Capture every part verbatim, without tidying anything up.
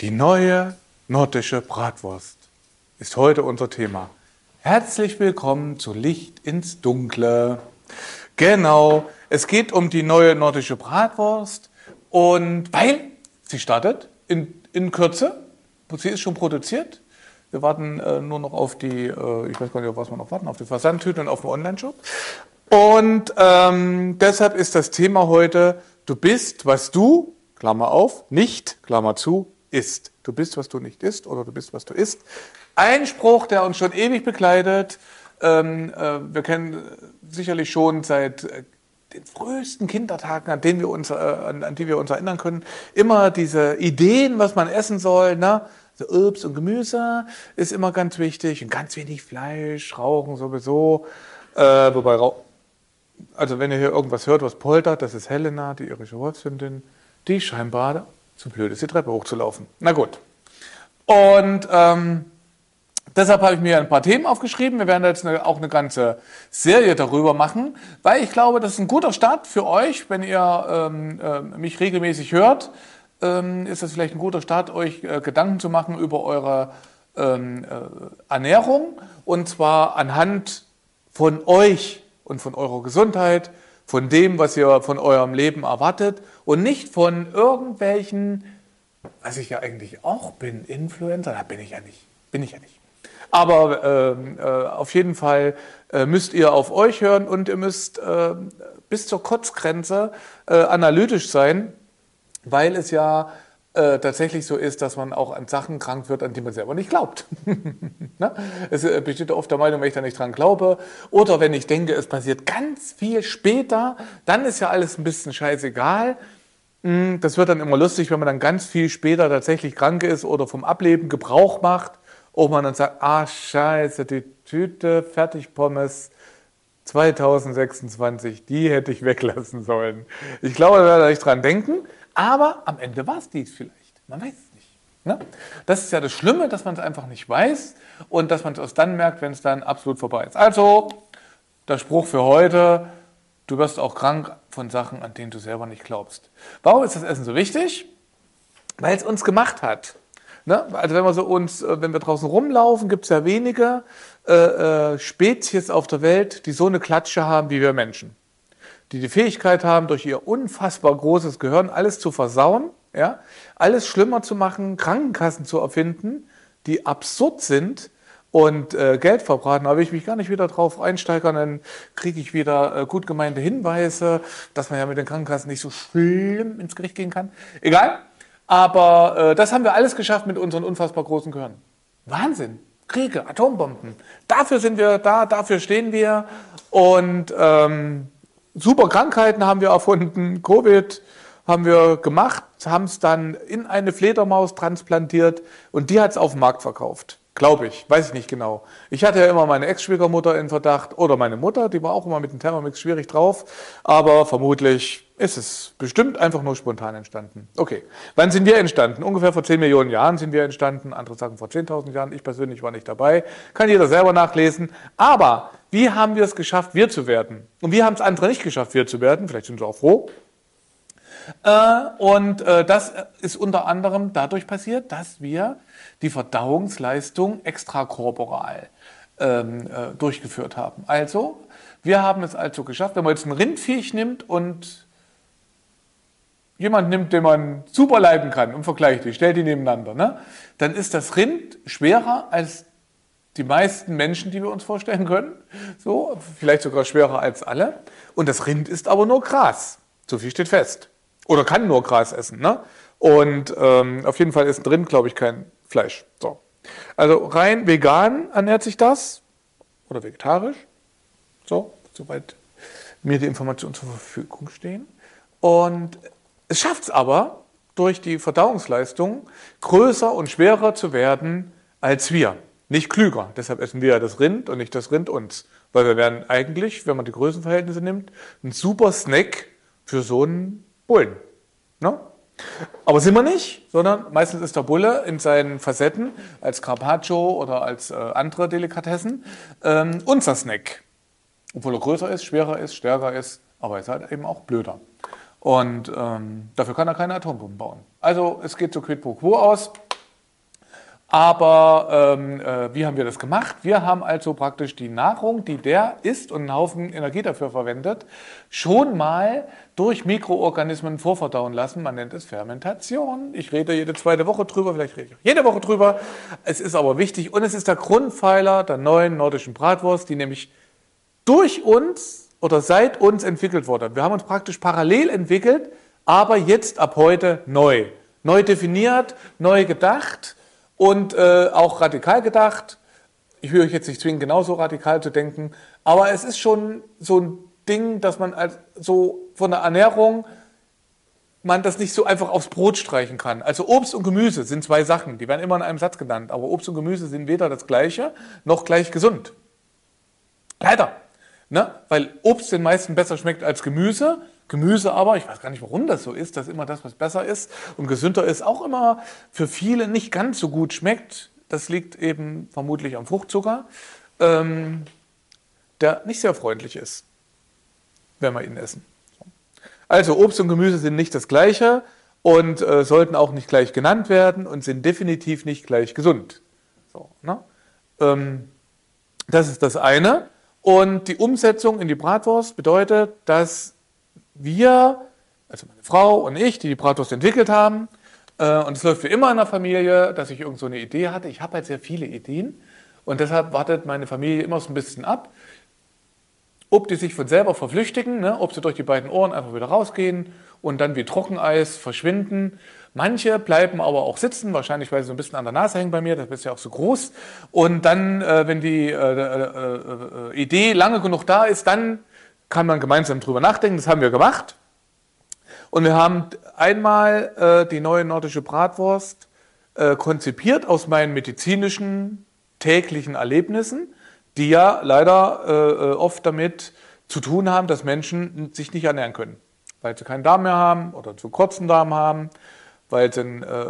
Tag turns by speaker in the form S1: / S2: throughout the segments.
S1: Die neue nordische Bratwurst ist heute unser Thema. Herzlich willkommen zu Licht ins Dunkle. Genau, es geht um die neue nordische Bratwurst und weil sie startet in, in Kürze, sie ist schon produziert. Wir warten äh, nur noch auf die, äh, ich weiß gar nicht, auf was wir noch warten, auf die Versandtüten und auf den Online-Shop. Und ähm, deshalb ist das Thema heute, du bist, was du, Klammer auf, nicht, Klammer zu, isst. Du bist, was du nicht isst oder du bist, was du isst. Ein Spruch, der uns schon ewig begleitet. Ähm, äh, wir kennen sicherlich schon seit äh, den frühesten Kindertagen, an, denen wir uns, äh, an, an die wir uns erinnern können, immer diese Ideen, was man essen soll. Ne? So Obst und Gemüse ist immer ganz wichtig und ganz wenig Fleisch, Rauchen sowieso. Äh, wobei, also wenn ihr hier irgendwas hört, was poltert, das ist Helena, die irische Wolfshündin, die scheinbar zu blöd ist, die Treppe hochzulaufen. Na gut. Und ähm, deshalb habe ich mir ein paar Themen aufgeschrieben. Wir werden jetzt eine, auch eine ganze Serie darüber machen, weil ich glaube, das ist ein guter Start für euch, wenn ihr ähm, äh, mich regelmäßig hört. Ähm, ist das vielleicht ein guter Start, euch äh, Gedanken zu machen über eure ähm, äh, Ernährung. Und zwar anhand von euch und von eurer Gesundheit, von dem, was ihr von eurem Leben erwartet und nicht von irgendwelchen, was ich ja eigentlich auch bin, Influencer, da bin ich ja nicht, bin ich ja nicht. Aber äh, äh, auf jeden Fall äh, müsst ihr auf euch hören und ihr müsst äh, bis zur Kotzgrenze äh, analytisch sein, weil es ja äh, tatsächlich so ist, dass man auch an Sachen krank wird, an die man selber nicht glaubt. Ne? Es äh, besteht oft der Meinung, wenn ich da nicht dran glaube oder wenn ich denke, es passiert ganz viel später, dann ist ja alles ein bisschen scheißegal. Das wird dann immer lustig, wenn man dann ganz viel später tatsächlich krank ist oder vom Ableben Gebrauch macht, ob man dann sagt, ah scheiße, die Tüte Fertigpommes zweitausendsechsundzwanzig, die hätte ich weglassen sollen. Ich glaube, da werde ich dran denken. Aber am Ende war es dies vielleicht. Man weiß es nicht. Ne? Das ist ja das Schlimme, dass man es einfach nicht weiß und dass man es erst dann merkt, wenn es dann absolut vorbei ist. Also, der Spruch für heute, du wirst auch krank von Sachen, an denen du selber nicht glaubst. Warum ist das Essen so wichtig? Weil es uns gemacht hat. Ne? Also wenn wir, so uns, wenn wir draußen rumlaufen, gibt es ja wenige äh, äh, Spezies auf der Welt, die so eine Klatsche haben wie wir Menschen. Die die Fähigkeit haben, durch ihr unfassbar großes Gehirn alles zu versauen, ja, alles schlimmer zu machen, Krankenkassen zu erfinden, die absurd sind und äh, Geld verbraten. Da will ich mich gar nicht wieder drauf einsteigern, dann kriege ich wieder äh, gut gemeinte Hinweise, dass man ja mit den Krankenkassen nicht so schlimm ins Gericht gehen kann. Egal, aber äh, das haben wir alles geschafft mit unseren unfassbar großen Gehirn. Wahnsinn! Kriege, Atombomben. Dafür sind wir da, dafür stehen wir und ähm, super Krankheiten haben wir erfunden, Covid haben wir gemacht, haben es dann in eine Fledermaus transplantiert und die hat es auf dem Markt verkauft. Glaube ich, weiß ich nicht genau. Ich hatte ja immer meine Ex-Schwiegermutter in Verdacht oder meine Mutter, die war auch immer mit dem Thermomix schwierig drauf, aber vermutlich ist es bestimmt einfach nur spontan entstanden. Okay, wann sind wir entstanden? Ungefähr vor zehn Millionen Jahren sind wir entstanden, andere sagen vor zehntausend Jahren, ich persönlich war nicht dabei, kann jeder selber nachlesen, aber wie haben wir es geschafft, wir zu werden? Und wie haben es andere nicht geschafft, wir zu werden? Vielleicht sind sie auch froh. Äh, und äh, das ist unter anderem dadurch passiert, dass wir die Verdauungsleistung extrakorporal ähm, äh, durchgeführt haben. Also, wir haben es also geschafft, wenn man jetzt ein Rindviech nimmt und jemand nimmt, den man super leiden kann und vergleicht die, stellt die nebeneinander, ne? Dann ist das Rind schwerer als die meisten Menschen, die wir uns vorstellen können. So, vielleicht sogar schwerer als alle. Und das Rind isst aber nur Gras. So viel steht fest. Oder kann nur Gras essen. Ne? Und ähm, auf jeden Fall ist ein Rind, glaube ich, kein Fleisch. So. Also rein vegan ernährt sich das. Oder vegetarisch. So, soweit mir die Informationen zur Verfügung stehen. Und es schafft es aber, durch die Verdauungsleistung größer und schwerer zu werden als wir. Nicht klüger. Deshalb essen wir ja das Rind und nicht das Rind uns. Weil wir wären eigentlich, wenn man die Größenverhältnisse nimmt, ein super Snack für so einen Bullen. Ne? Aber sind wir nicht, sondern meistens ist der Bulle in seinen Facetten als Carpaccio oder als äh, andere Delikatessen ähm, unser Snack. Obwohl er größer ist, schwerer ist, stärker ist, aber er ist halt eben auch blöder. Und ähm, dafür kann er keine Atombomben bauen. Also es geht so quid pro quo aus. Aber ähm, äh, wie haben wir das gemacht? Wir haben also praktisch die Nahrung, die der isst und einen Haufen Energie dafür verwendet, schon mal durch Mikroorganismen vorverdauen lassen. Man nennt es Fermentation. Ich rede jede zweite Woche drüber, vielleicht rede ich auch jede Woche drüber. Es ist aber wichtig und es ist der Grundpfeiler der neuen nordischen Bratwurst, die nämlich durch uns oder seit uns entwickelt wurde. Wir haben uns praktisch parallel entwickelt, aber jetzt ab heute neu. Neu definiert, neu gedacht. Und äh, auch radikal gedacht. Ich will euch jetzt nicht zwingen, genauso radikal zu denken, aber es ist schon so ein Ding, dass man als, so von der Ernährung man das nicht so einfach aufs Brot streichen kann. Also Obst und Gemüse sind zwei Sachen, die werden immer in einem Satz genannt, aber Obst und Gemüse sind weder das Gleiche noch gleich gesund. Leider. Ne? Weil Obst den meisten besser schmeckt als Gemüse. Gemüse aber, ich weiß gar nicht, warum das so ist, dass immer das, was besser ist und gesünder ist, auch immer für viele nicht ganz so gut schmeckt. Das liegt eben vermutlich am Fruchtzucker, ähm, der nicht sehr freundlich ist, wenn wir ihn essen. Also Obst und Gemüse sind nicht das Gleiche und äh, sollten auch nicht gleich genannt werden und sind definitiv nicht gleich gesund. So, ne? ähm, das ist das eine. Und die Umsetzung in die Bratwurst bedeutet, dass wir, also meine Frau und ich, die die Bratwurst entwickelt haben, äh, und es läuft wie immer in der Familie, dass ich irgend so eine Idee hatte. Ich habe halt sehr viele Ideen und deshalb wartet meine Familie immer so ein bisschen ab, ob die sich von selber verflüchtigen, ne, ob sie durch die beiden Ohren einfach wieder rausgehen und dann wie Trockeneis verschwinden. Manche bleiben aber auch sitzen, wahrscheinlich weil sie so ein bisschen an der Nase hängen bei mir, das ist ja auch so groß. Und dann, äh, wenn die äh, äh, äh, Idee lange genug da ist, dann kann man gemeinsam drüber nachdenken. Das haben wir gemacht. Und wir haben einmal äh, die neue nordische Bratwurst äh, konzipiert aus meinen medizinischen täglichen Erlebnissen, die ja leider äh, oft damit zu tun haben, dass Menschen sich nicht ernähren können, weil sie keinen Darm mehr haben oder zu kurzen Darm haben, weil sie einen äh,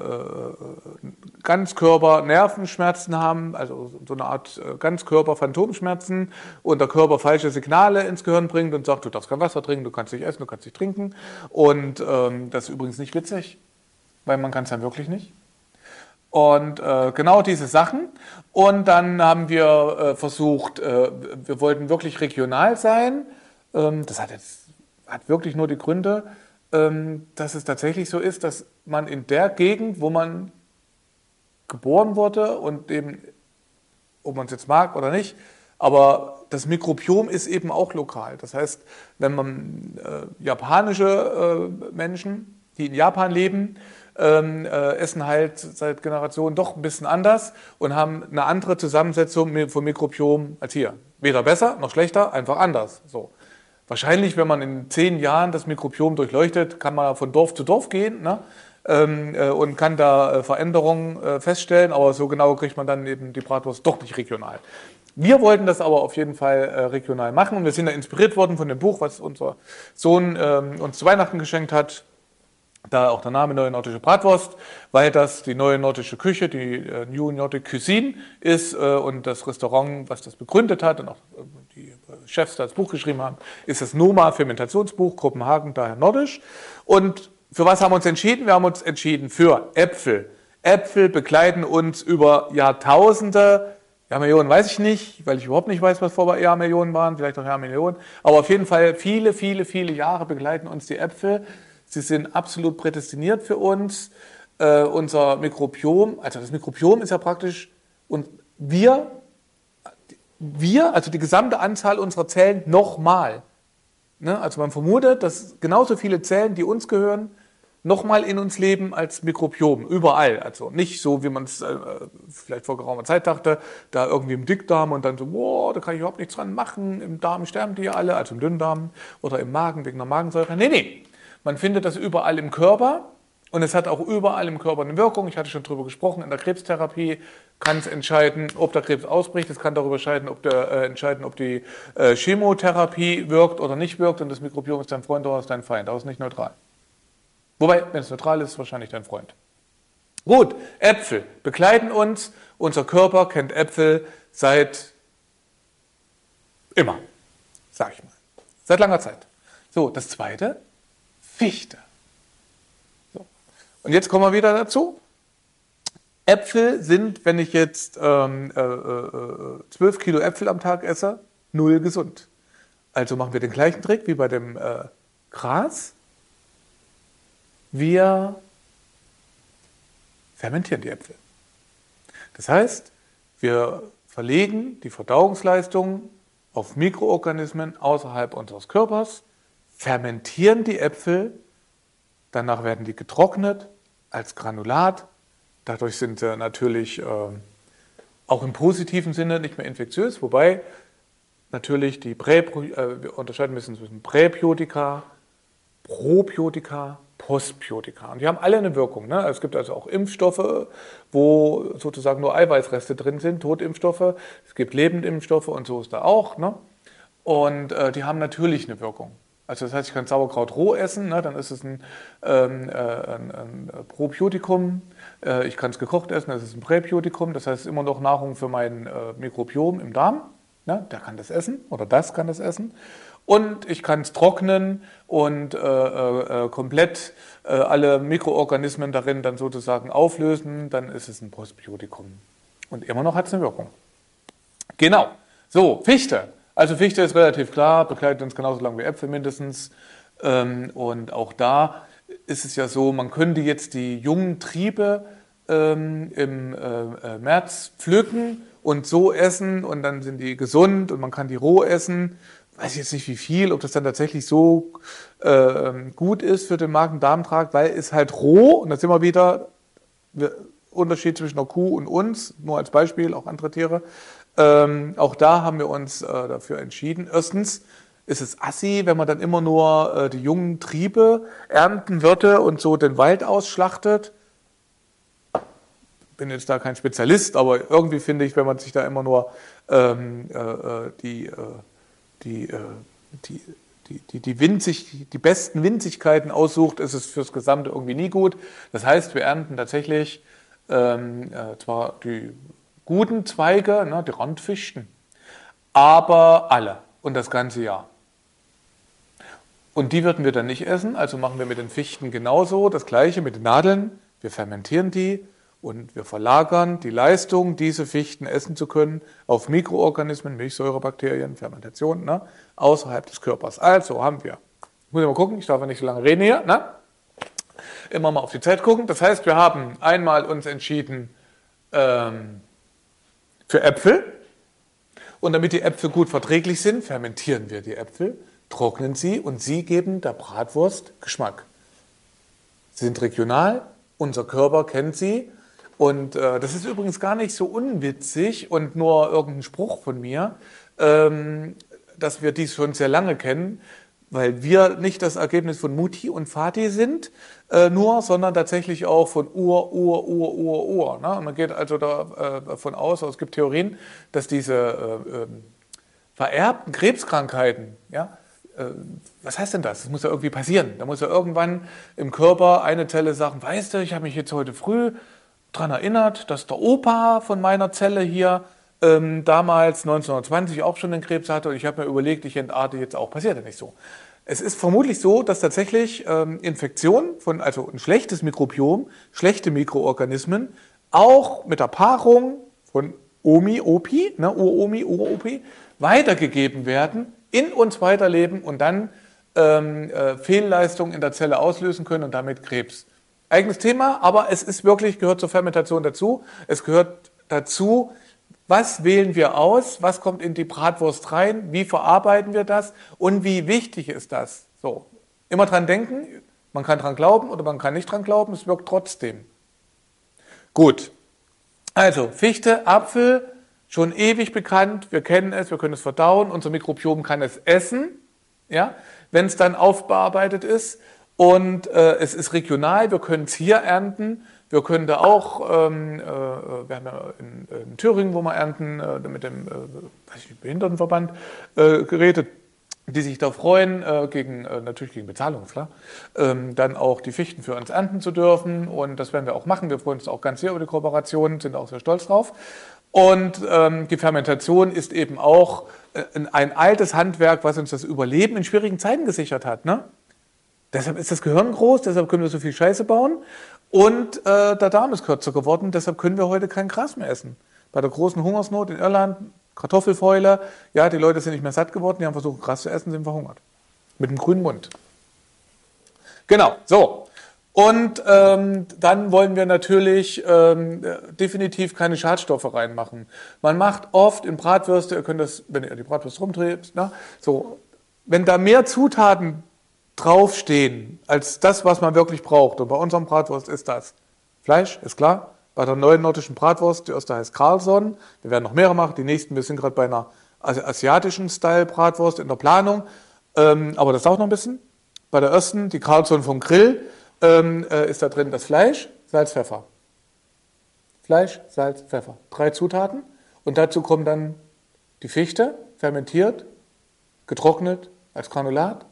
S1: Ganzkörper-Nervenschmerzen haben, also so eine Art äh, Ganzkörper-Phantomschmerzen und der Körper falsche Signale ins Gehirn bringt und sagt, du darfst kein Wasser trinken, du kannst nicht essen, du kannst nicht trinken. Und ähm, das ist übrigens nicht witzig, weil man kann es dann wirklich nicht. Und äh, genau diese Sachen. Und dann haben wir äh, versucht, äh, wir wollten wirklich regional sein. Ähm, das hat jetzt hat wirklich nur die Gründe, ähm, dass es tatsächlich so ist, dass man in der Gegend, wo man geboren wurde und eben, ob man es jetzt mag oder nicht, aber das Mikrobiom ist eben auch lokal. Das heißt, wenn man äh, japanische äh, Menschen, die in Japan leben, Ähm, äh, essen halt seit Generationen doch ein bisschen anders und haben eine andere Zusammensetzung vom Mikrobiom als hier. Weder besser noch schlechter, einfach anders. So. Wahrscheinlich, wenn man in zehn Jahren das Mikrobiom durchleuchtet, kann man von Dorf zu Dorf gehen, ne? ähm, äh, und kann da äh, Veränderungen äh, feststellen, aber so genau kriegt man dann eben die Bratwurst doch nicht regional. Wir wollten das aber auf jeden Fall äh, regional machen und wir sind da inspiriert worden von dem Buch, was unser Sohn ähm, uns zu Weihnachten geschenkt hat. Da auch der Name Neue Nordische Bratwurst, weil das die neue nordische Küche, die äh, New Nordic Cuisine ist äh, und das Restaurant, was das begründet hat und auch äh, die Chefs da das Buch geschrieben haben, ist das Noma Fermentationsbuch, Kopenhagen, daher nordisch. Und für was haben wir uns entschieden? Wir haben uns entschieden für Äpfel. Äpfel begleiten uns über Jahrtausende, Jahrmillionen weiß ich nicht, weil ich überhaupt nicht weiß, was vor Jahrmillionen waren, vielleicht auch Jahrmillionen, aber auf jeden Fall viele, viele, viele Jahre begleiten uns die Äpfel. Sie sind absolut prädestiniert für uns. Äh, unser Mikrobiom, also das Mikrobiom ist ja praktisch, und wir, wir, also die gesamte Anzahl unserer Zellen nochmal. Ne? Also man vermutet, dass genauso viele Zellen, die uns gehören, nochmal in uns leben als Mikrobiom, überall. Also nicht so, wie man es äh, vielleicht vor geraumer Zeit dachte, da irgendwie im Dickdarm und dann so, boah, da kann ich überhaupt nichts dran machen, im Darm sterben die ja alle, also im Dünndarm oder im Magen wegen der Magensäure. Nee, nee. Man findet das überall im Körper und es hat auch überall im Körper eine Wirkung. Ich hatte schon darüber gesprochen, in der Krebstherapie kann es entscheiden, ob der Krebs ausbricht. Es kann darüber entscheiden, ob, der, äh, entscheiden, ob die äh, Chemotherapie wirkt oder nicht wirkt. Und das Mikrobiom ist dein Freund oder ist dein Feind. Aber es ist nicht neutral. Wobei, wenn es neutral ist, ist es wahrscheinlich dein Freund. Gut, Äpfel begleiten uns. Unser Körper kennt Äpfel seit immer, sag ich mal. Seit langer Zeit. So, das Zweite, Fichte. So. Und jetzt kommen wir wieder dazu. Äpfel sind, wenn ich jetzt ähm, äh, äh, zwölf Kilo Äpfel am Tag esse, null gesund. Also machen wir den gleichen Trick wie bei dem äh, Gras. Wir fermentieren die Äpfel. Das heißt, wir verlegen die Verdauungsleistung auf Mikroorganismen außerhalb unseres Körpers, fermentieren die Äpfel, danach werden die getrocknet als Granulat. Dadurch sind sie natürlich äh, auch im positiven Sinne nicht mehr infektiös, wobei natürlich die Prä, äh, wir unterscheiden müssen zwischen Präbiotika, Probiotika, Postbiotika. Und die haben alle eine Wirkung. Ne? Es gibt also auch Impfstoffe, wo sozusagen nur Eiweißreste drin sind, Totimpfstoffe. Es gibt Lebendimpfstoffe und so ist da auch. Ne? Und äh, die haben natürlich eine Wirkung. Also das heißt, ich kann Sauerkraut roh essen, ne? Dann ist es ein, ähm, äh, ein, ein Probiotikum. Äh, ich kann es gekocht essen, das ist ein Präbiotikum. Das heißt, es ist immer noch Nahrung für mein äh, Mikrobiom im Darm. Ne? Der kann das essen oder das kann das essen. Und ich kann es trocknen und äh, äh, komplett äh, alle Mikroorganismen darin dann sozusagen auflösen. Dann ist es ein Postbiotikum. Und immer noch hat es eine Wirkung. Genau. So, Fichte. Also Fichte ist relativ klar, begleitet uns genauso lange wie Äpfel mindestens. Ähm, und auch da ist es ja so, man könnte jetzt die jungen Triebe ähm, im äh, März pflücken und so essen und dann sind die gesund und man kann die roh essen. Weiß ich jetzt nicht wie viel, ob das dann tatsächlich so äh, gut ist für den Magen-Darm-Trakt, weil es halt roh, und da sind wir wieder, wir, Unterschied zwischen einer Kuh und uns, nur als Beispiel, auch andere Tiere. Ähm, auch da haben wir uns äh, dafür entschieden. Erstens ist es assi, wenn man dann immer nur äh, die jungen Triebe ernten würde und so den Wald ausschlachtet. Bin jetzt da kein Spezialist, aber irgendwie finde ich, wenn man sich da immer nur ähm, äh, die, äh, die, äh, die, die, die, die, winzig, die besten Winzigkeiten aussucht, ist es fürs Gesamte irgendwie nie gut. Das heißt, wir ernten tatsächlich ähm, äh, zwar die guten Zweige, ne, die Randfichten, aber alle und das ganze Jahr. Und die würden wir dann nicht essen, also machen wir mit den Fichten genauso das Gleiche mit den Nadeln. Wir fermentieren die und wir verlagern die Leistung, diese Fichten essen zu können, auf Mikroorganismen, Milchsäurebakterien, Fermentation, ne, außerhalb des Körpers. Also haben wir, ich muss mal gucken, ich darf ja nicht so lange reden hier, ne? Immer mal auf die Zeit gucken. Das heißt, wir haben einmal uns entschieden, ähm, für Äpfel. Und damit die Äpfel gut verträglich sind, fermentieren wir die Äpfel, trocknen sie und sie geben der Bratwurst Geschmack. Sie sind regional, unser Körper kennt sie. Und äh, das ist übrigens gar nicht so unwitzig und nur irgendein Spruch von mir, ähm, dass wir dies schon sehr lange kennen, weil wir nicht das Ergebnis von Mutti und Vati sind, äh, nur, sondern tatsächlich auch von Ur, Ur, Ur, Ur, Ur. Ne? Und man geht also davon aus, es gibt Theorien, dass diese äh, äh, vererbten Krebskrankheiten, ja, äh, was heißt denn das? Das muss ja irgendwie passieren. Da muss ja irgendwann im Körper eine Zelle sagen, weißt du, ich habe mich jetzt heute früh daran erinnert, dass der Opa von meiner Zelle hier ähm, damals neunzehnhundertzwanzig auch schon den Krebs hatte und ich habe mir überlegt, ich entarte jetzt auch. Passiert ja nicht so. Es ist vermutlich so, dass tatsächlich ähm, Infektionen, von, also ein schlechtes Mikrobiom, schlechte Mikroorganismen, auch mit der Paarung von Omi, Opi, ne, Uromi, Uropi, weitergegeben werden, in uns weiterleben und dann ähm, äh, Fehlleistungen in der Zelle auslösen können und damit Krebs. Eigenes Thema, aber es ist wirklich, gehört zur Fermentation dazu. Es gehört dazu, was wählen wir aus, was kommt in die Bratwurst rein, wie verarbeiten wir das und wie wichtig ist das? So, immer dran denken, man kann dran glauben oder man kann nicht dran glauben, es wirkt trotzdem. Gut, also Fichte, Apfel, schon ewig bekannt, wir kennen es, wir können es verdauen, unser Mikrobiom kann es essen, ja, wenn es dann aufbearbeitet ist. Und äh, es ist regional, wir können es hier ernten, wir können da auch, ähm, äh, wir haben ja in, in Thüringen, wo wir ernten, äh, mit dem äh, weiß ich, Behindertenverband äh, geredet, die sich da freuen, äh, gegen, äh, natürlich gegen Bezahlung, klar, ähm, dann auch die Fichten für uns ernten zu dürfen und das werden wir auch machen, wir freuen uns auch ganz sehr über die Kooperation, sind auch sehr stolz drauf. Und ähm, die Fermentation ist eben auch äh, ein altes Handwerk, was uns das Überleben in schwierigen Zeiten gesichert hat, ne? Deshalb ist das Gehirn groß, deshalb können wir so viel Scheiße bauen Und äh, der Darm ist kürzer geworden, deshalb können wir heute kein Gras mehr essen. Bei der großen Hungersnot in Irland, Kartoffelfäule, ja, die Leute sind nicht mehr satt geworden, die haben versucht, Gras zu essen, sind verhungert. Mit einem grünen Mund. Genau, so. Und ähm, dann wollen wir natürlich ähm, definitiv keine Schadstoffe reinmachen. Man macht oft in Bratwürste, ihr könnt das, wenn ihr die Bratwurst rumdreht, na, so, wenn da mehr Zutaten draufstehen als das, was man wirklich braucht. Und bei unserem Bratwurst ist das Fleisch, ist klar. Bei der neuen nordischen Bratwurst, die erste heißt Carlson, wir werden noch mehrere machen, die nächsten, wir sind gerade bei einer asiatischen Style-Bratwurst in der Planung, ähm, aber das dauert noch ein bisschen. Bei der ersten, die Carlson vom Grill, ähm, äh, ist da drin das Fleisch, Salz, Pfeffer. Fleisch, Salz, Pfeffer. Drei Zutaten. Und dazu kommen dann die Fichte, fermentiert, getrocknet als Granulat.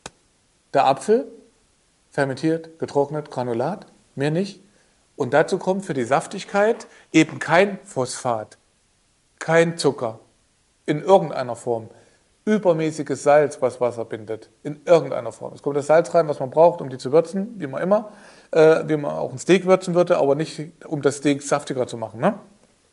S1: Der Apfel, fermentiert, getrocknet, Granulat. Mehr nicht. Und dazu kommt für die Saftigkeit eben kein Phosphat, kein Zucker in irgendeiner Form. Übermäßiges Salz, was Wasser bindet, in irgendeiner Form. Es kommt das Salz rein, was man braucht, um die zu würzen, wie man immer, äh, wie man auch ein Steak würzen würde, aber nicht, um das Steak saftiger zu machen. Ne?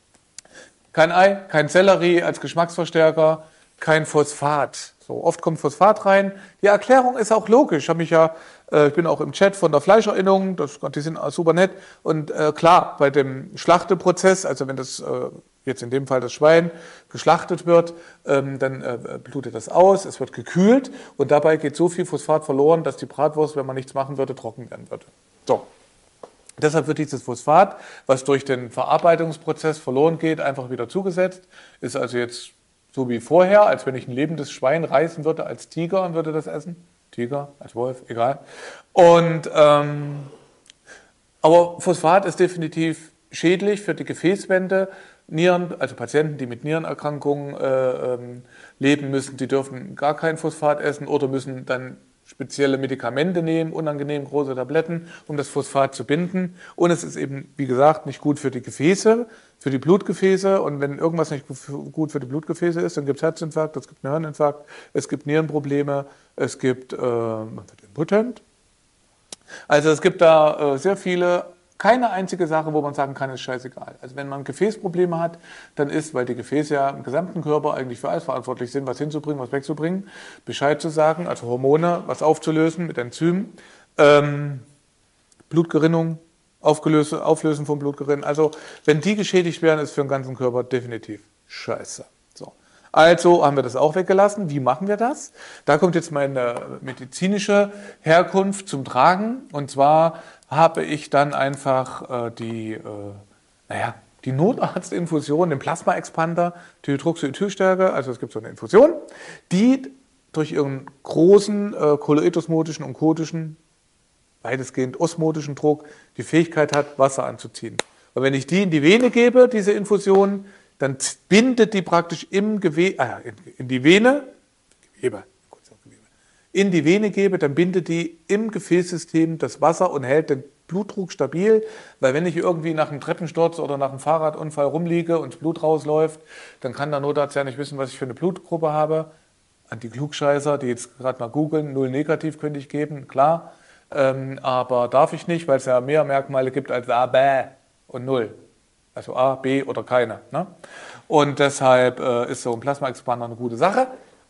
S1: Kein Ei, kein Sellerie als Geschmacksverstärker, kein Phosphat. So, oft kommt Phosphat rein. Die Erklärung ist auch logisch. Ich, hab mich ja, äh, ich bin auch im Chat von der Fleischerinnung, das, die sind super nett. Und äh, klar, bei dem Schlachteprozess, also wenn das... Äh, jetzt in dem Fall das Schwein, geschlachtet wird, ähm, dann äh, blutet das aus, es wird gekühlt und dabei geht so viel Phosphat verloren, dass die Bratwurst, wenn man nichts machen würde, trocken werden würde. So. Deshalb wird dieses Phosphat, was durch den Verarbeitungsprozess verloren geht, einfach wieder zugesetzt. Ist also jetzt so wie vorher, als wenn ich ein lebendes Schwein reißen würde als Tiger und würde das essen. Tiger, als Wolf, egal. Und, ähm, aber Phosphat ist definitiv schädlich für die Gefäßwände. Nieren, also Patienten, die mit Nierenerkrankungen äh, ähm, leben müssen, die dürfen gar kein Phosphat essen oder müssen dann spezielle Medikamente nehmen, unangenehm große Tabletten, um das Phosphat zu binden. Und es ist eben, wie gesagt, nicht gut für die Gefäße, für die Blutgefäße. Und wenn irgendwas nicht gut für die Blutgefäße ist, dann gibt es Herzinfarkt, es gibt einen Hirninfarkt, es gibt Nierenprobleme, es gibt, äh, man wird impotent. Also es gibt da äh, sehr viele. Keine einzige Sache, wo man sagen kann, ist scheißegal. Also wenn man Gefäßprobleme hat, dann ist, weil die Gefäße ja im gesamten Körper eigentlich für alles verantwortlich sind, was hinzubringen, was wegzubringen, Bescheid zu sagen, also Hormone, was aufzulösen mit Enzymen, ähm, Blutgerinnung, Aufgelöse, Auflösen von Blutgerinnen. Also wenn die geschädigt werden, ist für den ganzen Körper definitiv scheiße. So. Also haben wir das auch weggelassen. Wie machen wir das? Da kommt jetzt meine medizinische Herkunft zum Tragen. Und zwar habe ich dann einfach äh, die, äh, naja, die Notarztinfusion, den Plasma-Expander, die Hydroxyethylstärke, also es gibt so eine Infusion, die durch ihren großen äh, kolloidosmotischen und kotischen, weitestgehend osmotischen Druck, die Fähigkeit hat, Wasser anzuziehen. Und wenn ich die in die Vene gebe, diese Infusion, dann bindet die praktisch im Gewebe, äh, in, in die Vene, Gewebe, in die Vene gebe, dann bindet die im Gefäßsystem das Wasser und hält den Blutdruck stabil, weil wenn ich irgendwie nach einem Treppensturz oder nach einem Fahrradunfall rumliege und das Blut rausläuft, dann kann der Notarzt ja nicht wissen, was ich für eine Blutgruppe habe. An die Klugscheißer, die jetzt gerade mal googeln, null negativ könnte ich geben, klar, ähm, aber darf ich nicht, weil es ja mehr Merkmale gibt als A, B und null. Also A, B oder keine. Ne? Und deshalb äh, ist so ein Plasma-Expander eine gute Sache.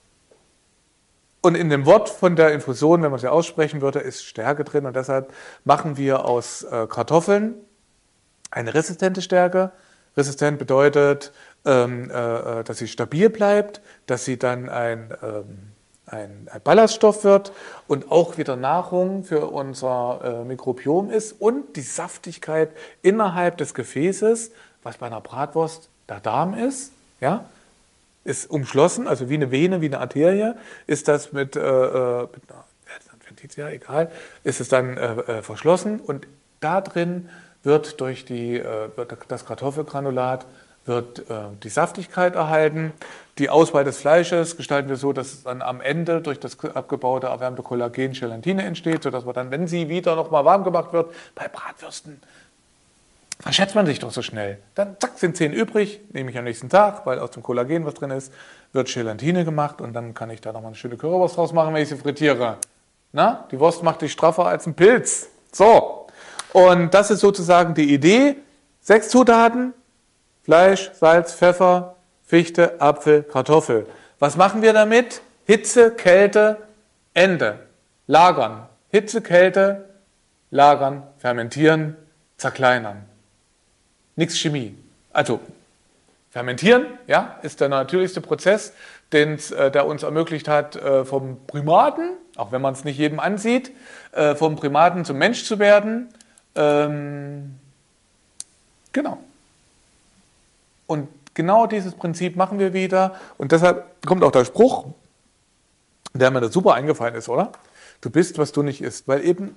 S1: Und in dem Wort von der Infusion, wenn man sie aussprechen würde, ist Stärke drin. Und deshalb machen wir aus äh, Kartoffeln eine resistente Stärke. Resistent bedeutet, ähm, äh, dass sie stabil bleibt, dass sie dann ein, ähm, ein, ein Ballaststoff wird und auch wieder Nahrung für unser äh, Mikrobiom ist und die Saftigkeit innerhalb des Gefäßes, was bei einer Bratwurst der Darm ist, ja, ist umschlossen, also wie eine Vene, wie eine Arterie, ist das mit, äh, mit einer Adventitia, egal, ist es dann äh, verschlossen und da drin wird durch die, äh, wird das Kartoffelgranulat wird äh, die Saftigkeit erhalten. Die Auswahl des Fleisches gestalten wir so, dass es dann am Ende durch das abgebaute, erwärmte Kollagen Gelatine entsteht, sodass man dann, wenn sie wieder nochmal warm gemacht wird, bei Bratwürsten, verschätzt man sich doch so schnell. Dann zack, sind zehn übrig, nehme ich am nächsten Tag, weil aus dem Kollagen was drin ist, wird Gelatine gemacht und dann kann ich da nochmal eine schöne Currywurst draus machen, wenn ich sie frittiere. Na, die Wurst macht dich straffer als ein Pilz. So. Und das ist sozusagen die Idee. Sechs Zutaten: Fleisch, Salz, Pfeffer, Fichte, Apfel, Kartoffel. Was machen wir damit? Hitze, Kälte, Ende. Lagern. Hitze, Kälte, lagern, fermentieren, zerkleinern. Nichts Chemie. Also fermentieren, ja, ist der natürlichste Prozess, den, äh, der uns ermöglicht hat, äh, vom Primaten, auch wenn man es nicht jedem ansieht, äh, vom Primaten zum Mensch zu werden. Ähm, genau. Und genau dieses Prinzip machen wir wieder. Und deshalb kommt auch der Spruch, der mir da super eingefallen ist, oder? Du bist, was du nicht isst. Weil eben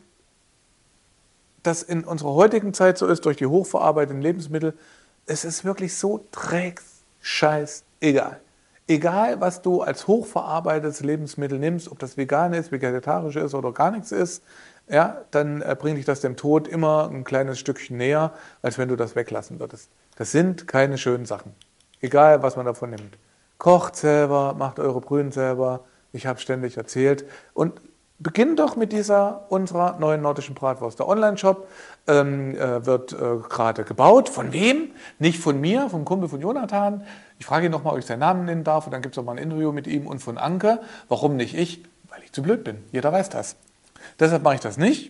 S1: das in unserer heutigen Zeit so ist, durch die hochverarbeiteten Lebensmittel, es ist wirklich so dreckscheiß egal. Egal, was du als hochverarbeitetes Lebensmittel nimmst, ob das vegan ist, vegetarisch ist oder gar nichts ist, ja, dann äh, bringt dich das dem Tod immer ein kleines Stückchen näher, als wenn du das weglassen würdest. Das sind keine schönen Sachen. Egal, was man davon nimmt. Kocht selber, macht eure Brühen selber. Ich habe ständig erzählt. Und beginn doch mit dieser unserer neuen nordischen Bratwurst. Der Online-Shop ähm, äh, wird äh, gerade gebaut. Von wem? Nicht von mir, vom Kumpel von Jonathan. Ich frage ihn nochmal, ob ich seinen Namen nennen darf. Und dann gibt es auch mal ein Interview mit ihm und von Anke. Warum nicht ich? Weil ich zu blöd bin. Jeder weiß das. Deshalb mache ich das nicht.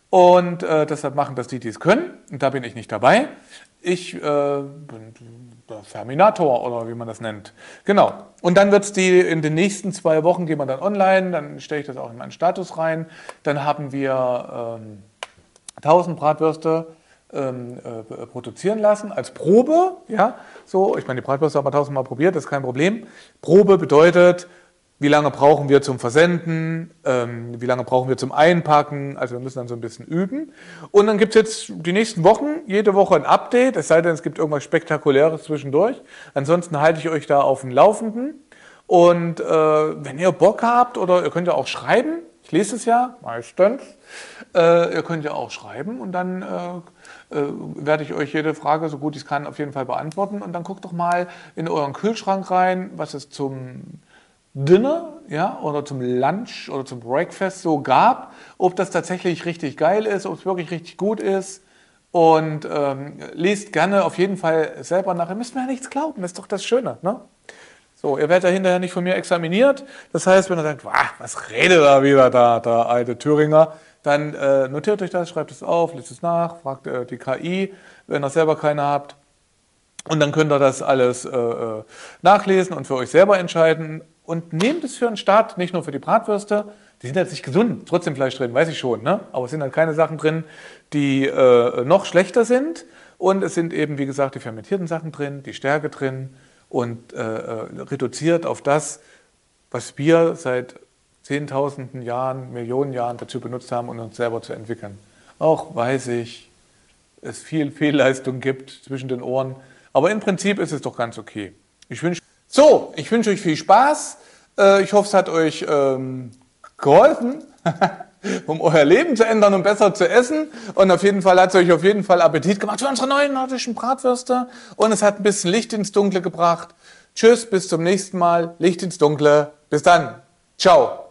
S1: Und äh, deshalb machen das die, die es können. Und da bin ich nicht dabei. Ich äh, bin der Ferminator oder wie man das nennt. Genau. Und dann wird es die in den nächsten zwei Wochen, gehen wir dann online, dann stelle ich das auch in meinen Status rein. Dann haben wir ähm, tausend Bratwürste ähm, äh, produzieren lassen als Probe. Ja, so, ich meine, die Bratwürste haben wir tausendmal probiert, das ist kein Problem. Probe bedeutet, wie lange brauchen wir zum Versenden, ähm, wie lange brauchen wir zum Einpacken, also wir müssen dann so ein bisschen üben. Und dann gibt es jetzt die nächsten Wochen, jede Woche ein Update, es sei denn, es gibt irgendwas Spektakuläres zwischendurch. Ansonsten halte ich euch da auf dem Laufenden. Und äh, wenn ihr Bock habt, oder ihr könnt ja auch schreiben, ich lese es ja meistens, äh, ihr könnt ja auch schreiben und dann äh, äh, werde ich euch jede Frage, so gut ich es kann, auf jeden Fall beantworten. Und dann guckt doch mal in euren Kühlschrank rein, was es zum Dinner, ja, oder zum Lunch oder zum Breakfast so gab, ob das tatsächlich richtig geil ist, ob es wirklich richtig gut ist. Und ähm, lest gerne auf jeden Fall selber nach. Ihr müsst mir ja nichts glauben, das ist doch das Schöne. Ne? So, ihr werdet ja hinterher nicht von mir examiniert. Das heißt, wenn ihr sagt, was redet da wieder da, der alte Thüringer, dann äh, notiert euch das, schreibt es auf, lest es nach, fragt äh, die K I, wenn ihr selber keine habt. Und dann könnt ihr das alles äh, nachlesen und für euch selber entscheiden. Und nehmt es für einen Start, nicht nur für die Bratwürste. Die sind jetzt nicht gesund, trotzdem Fleisch drin, weiß ich schon. Ne? Aber es sind halt keine Sachen drin, die äh, noch schlechter sind. Und es sind eben, wie gesagt, die fermentierten Sachen drin, die Stärke drin und äh, reduziert auf das, was wir seit Zehntausenden Jahren, Millionen Jahren dazu benutzt haben, um uns selber zu entwickeln. Auch weiß ich, es viel Fehlleistung gibt zwischen den Ohren. Aber im Prinzip ist es doch ganz okay. Ich wünsche So, ich wünsche euch viel Spaß. Ich hoffe, es hat euch ähm, geholfen, um euer Leben zu ändern und besser zu essen. Und auf jeden Fall hat es euch auf jeden Fall Appetit gemacht für unsere neuen nordischen Bratwürste. Und es hat ein bisschen Licht ins Dunkle gebracht. Tschüss, bis zum nächsten Mal. Licht ins Dunkle. Bis dann. Ciao.